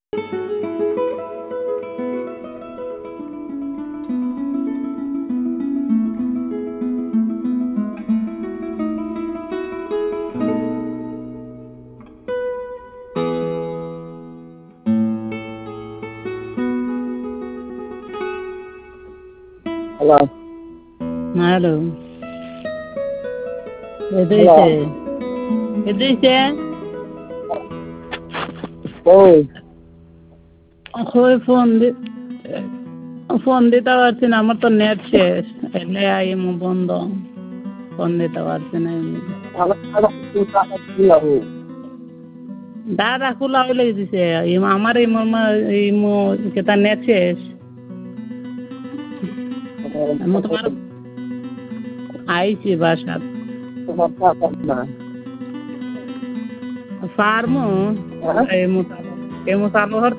Hello hello hello এদিকে ওই ওই ফোন দিতে পারছি না, আমার তো নেট শেষ, এলে আইমু বন্ধ, ফোন দিতে পারছি না এমনি। দাদা খোলা হইলে দিছে আমার ইমো কেতা নেট শেষ। আমি তোমার আইছি বাসাত ফার্মু এমু চালু হর